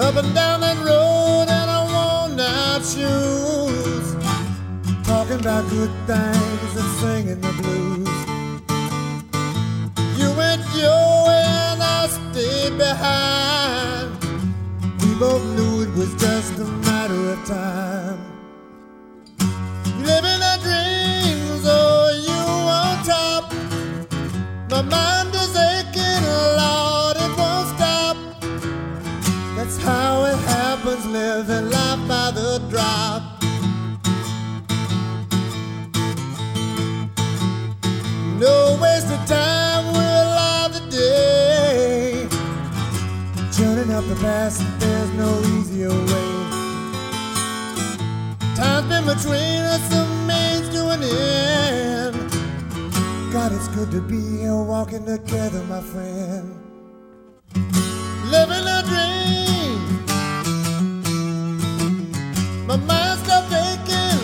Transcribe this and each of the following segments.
Up and down that road in a worn-out shoes, talking about good things and singing the blues. You went your way and I stayed behind. We both knew it was just a matter of time. Living our dreams, oh, you on top. My mind is aching, Lord, it won't stop. That's how it happens, living life by the drop. No waste of time, we're alive today. Journeying up the past, there's no easier way. Time's been between us, a means to an end. God, it's good to be here walking together, my friend. Living a dream, my mind stopped aching.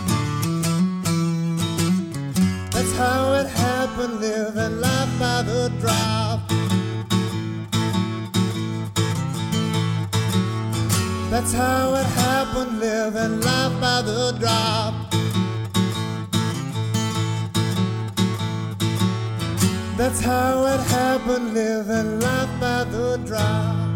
That's how it happened, living life by the drop. That's how it happened, living life by the drop. That's how it happened, living life by the drop.